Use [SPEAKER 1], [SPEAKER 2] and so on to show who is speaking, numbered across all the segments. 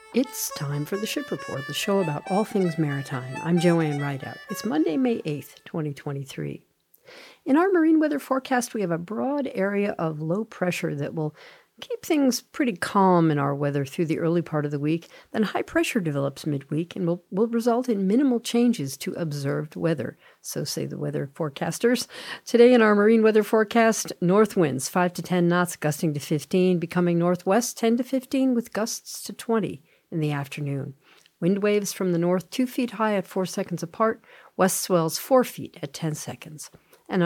[SPEAKER 1] It's time for the Ship Report, the show about all things maritime. I'm Joanne Rideout. It's Monday, May 8th, 2023. In our marine weather forecast, we have a broad area of low pressure that will keep things pretty calm in our weather through the early part of the week. Then high pressure develops midweek and will result in minimal changes to observed weather. So say the weather forecasters. Today in our marine weather forecast, north winds 5 to 10 knots, gusting to 15, becoming northwest 10 to 15 with gusts to 20 in the afternoon. Wind waves from the north 2 feet high at 4 seconds apart, west swells 4 feet at 10 seconds. And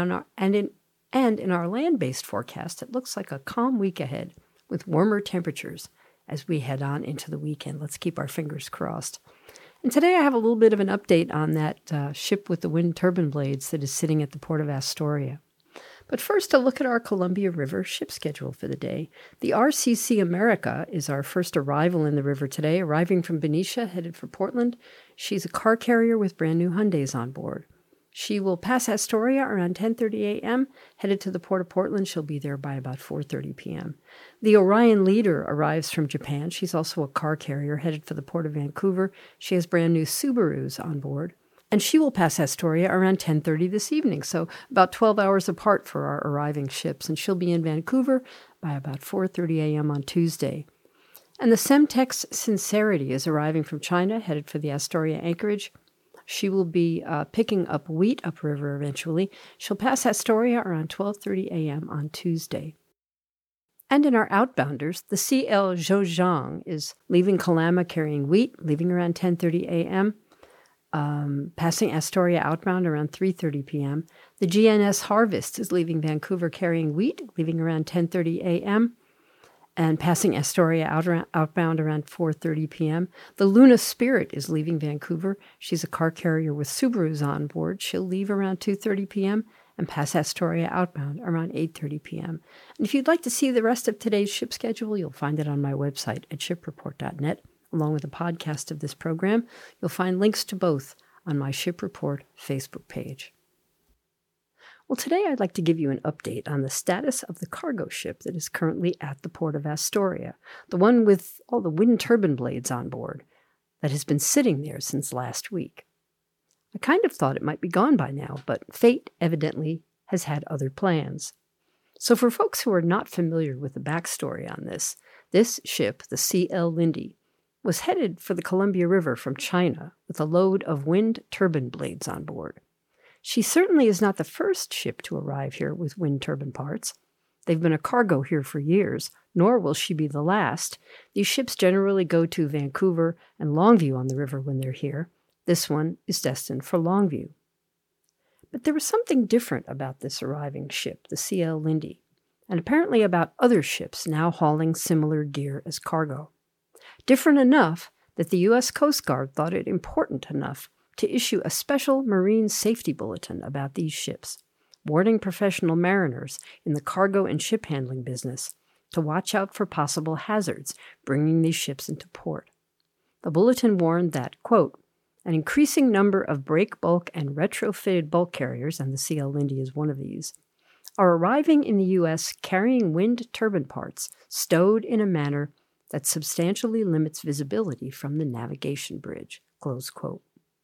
[SPEAKER 1] in our land-based forecast, it looks like a calm week ahead with warmer temperatures as we head on into the weekend. Let's keep our fingers crossed. And today I have a little bit of an update on that ship with the wind turbine blades that is sitting at the port of Astoria. But first, a look at our Columbia River ship schedule for the day. The RCC America is our first arrival in the river today, arriving from Benicia, headed for Portland. She's a car carrier with brand new Hyundais on board. She will pass Astoria around 10:30 a.m., headed to the port of Portland. She'll be there by about 4:30 p.m. The Orion Leader arrives from Japan. She's also a car carrier headed for the port of Vancouver. She has brand new Subarus on board. And she will pass Astoria around 10:30 this evening, so about 12 hours apart for our arriving ships. And she'll be in Vancouver by about 4:30 a.m. on Tuesday. And the Semtex Sincerity is arriving from China, headed for the Astoria anchorage. She will be picking up wheat upriver eventually. She'll pass Astoria around 12:30 a.m. on Tuesday. And in our outbounders, the CL Zhouzhang is leaving Kalama carrying wheat, leaving around 10:30 a.m., passing Astoria outbound around 3:30 p.m. The GNS Harvest is leaving Vancouver carrying wheat, leaving around 10:30 a.m., and passing Astoria outbound around 4:30 p.m. The Luna Spirit is leaving Vancouver. She's a car carrier with Subarus on board. She'll leave around 2:30 p.m. and pass Astoria outbound around 8:30 p.m. And if you'd like to see the rest of today's ship schedule, you'll find it on my website at shipreport.net. Along with a podcast of this program, you'll find links to both on my Ship Report Facebook page. Well, today I'd like to give you an update on the status of the cargo ship that is currently at the port of Astoria, the one with all the wind turbine blades on board that has been sitting there since last week. I kind of thought it might be gone by now, but fate evidently has had other plans. So for folks who are not familiar with the backstory on this ship, the CL Lindy, was headed for the Columbia River from China with a load of wind turbine blades on board. She certainly is not the first ship to arrive here with wind turbine parts. They've been a cargo here for years, nor will she be the last. These ships generally go to Vancouver and Longview on the river when they're here. This one is destined for Longview. But there was something different about this arriving ship, the CL Lindy, and apparently about other ships now hauling similar gear as cargo. Different enough that the U.S. Coast Guard thought it important enough to issue a special marine safety bulletin about these ships, warning professional mariners in the cargo and ship handling business to watch out for possible hazards bringing these ships into port. The bulletin warned that, quote, an increasing number of break bulk and retrofitted bulk carriers, and the CL Lindy is one of these, are arriving in the U.S. carrying wind turbine parts stowed in a manner that substantially limits visibility from the navigation bridge, close quote.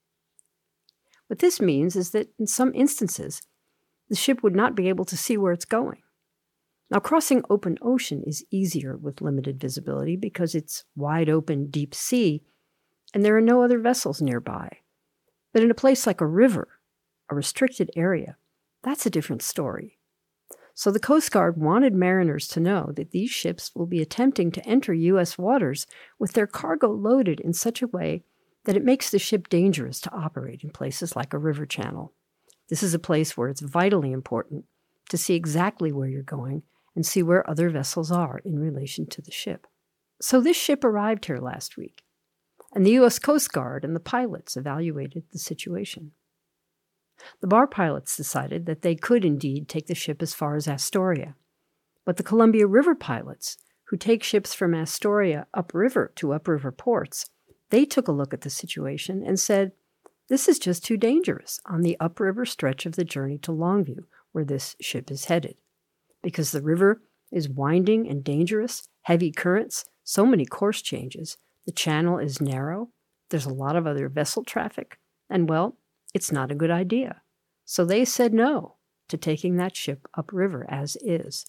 [SPEAKER 1] What this means is that in some instances, the ship would not be able to see where it's going. Now, crossing open ocean is easier with limited visibility because it's wide open deep sea and there are no other vessels nearby. But in a place like a river, a restricted area, that's a different story. So the Coast Guard wanted mariners to know that these ships will be attempting to enter U.S. waters with their cargo loaded in such a way that it makes the ship dangerous to operate in places like a river channel. This is a place where it's vitally important to see exactly where you're going and see where other vessels are in relation to the ship. So this ship arrived here last week, and the U.S. Coast Guard and the pilots evaluated the situation. The bar pilots decided that they could indeed take the ship as far as Astoria, but the Columbia River pilots, who take ships from Astoria upriver to upriver ports, they took a look at the situation and said, this is just too dangerous on the upriver stretch of the journey to Longview, where this ship is headed, because the river is winding and dangerous, heavy currents, so many course changes, The channel is narrow, there's a lot of other vessel traffic, and well, it's not a good idea. So they said no to taking that ship upriver as is.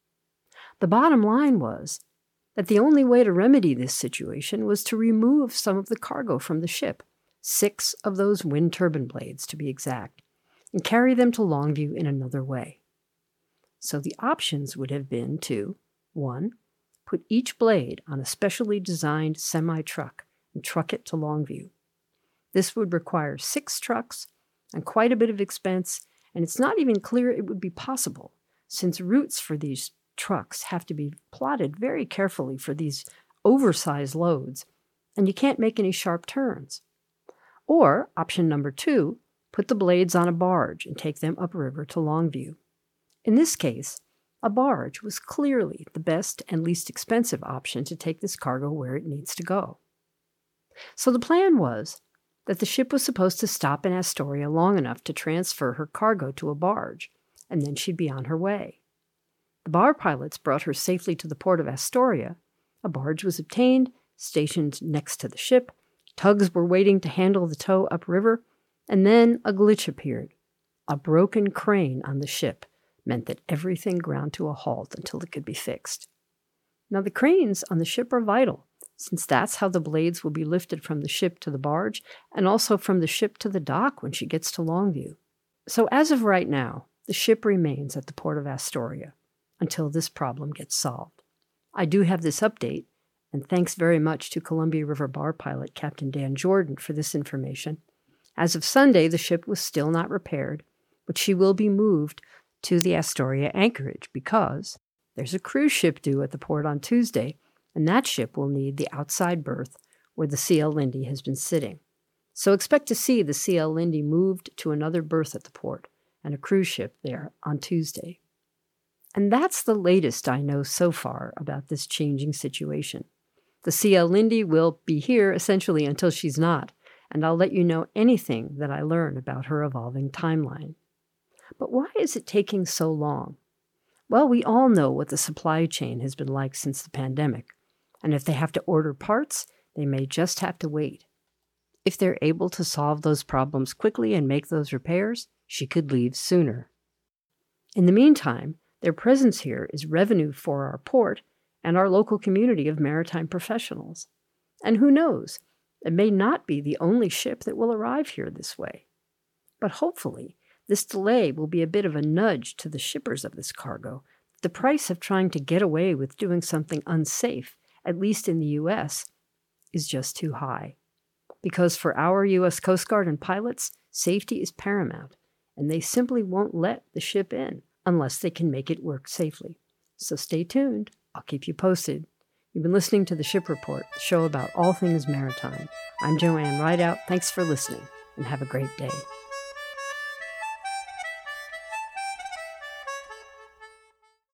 [SPEAKER 1] The bottom line was that the only way to remedy this situation was to remove some of the cargo from the ship, 6 of those wind turbine blades to be exact, and carry them to Longview in another way. So the options would have been to, 1, put each blade on a specially designed semi-truck and truck it to Longview. This would require 6 trucks and quite a bit of expense, and it's not even clear it would be possible, since routes for these trucks have to be plotted very carefully for these oversized loads, and you can't make any sharp turns. Or, option number 2, put the blades on a barge and take them upriver to Longview. In this case, a barge was clearly the best and least expensive option to take this cargo where it needs to go. So the plan was that the ship was supposed to stop in Astoria long enough to transfer her cargo to a barge, and then she'd be on her way. The bar pilots brought her safely to the port of Astoria. A barge was obtained, stationed next to the ship. Tugs were waiting to handle the tow upriver, and then a glitch appeared. A broken crane on the ship meant that everything ground to a halt until it could be fixed. Now, the cranes on the ship are vital, since that's how the blades will be lifted from the ship to the barge and also from the ship to the dock when she gets to Longview. So as of right now, the ship remains at the port of Astoria until this problem gets solved. I do have this update, and thanks very much to Columbia River bar pilot Captain Dan Jordan for this information. As of Sunday, the ship was still not repaired, but she will be moved to the Astoria anchorage because there's a cruise ship due at the port on Tuesday, and that ship will need the outside berth where the C.L. Lindy has been sitting. So expect to see the C.L. Lindy moved to another berth at the port and a cruise ship there on Tuesday. And that's the latest I know so far about this changing situation. The C.L. Lindy will be here essentially until she's not, and I'll let you know anything that I learn about her evolving timeline. But why is it taking so long? Well, we all know what the supply chain has been like since the pandemic, and if they have to order parts, they may just have to wait. If they're able to solve those problems quickly and make those repairs, she could leave sooner. In the meantime, their presence here is revenue for our port and our local community of maritime professionals. And who knows, it may not be the only ship that will arrive here this way. But hopefully, this delay will be a bit of a nudge to the shippers of this cargo. The price of trying to get away with doing something unsafe, at least in the U.S., is just too high. Because for our U.S. Coast Guard and pilots, safety is paramount, and they simply won't let the ship in unless they can make it work safely. So stay tuned. I'll keep you posted. You've been listening to The Ship Report, the show about all things maritime. I'm Joanne Rideout. Thanks for listening, and have a great day.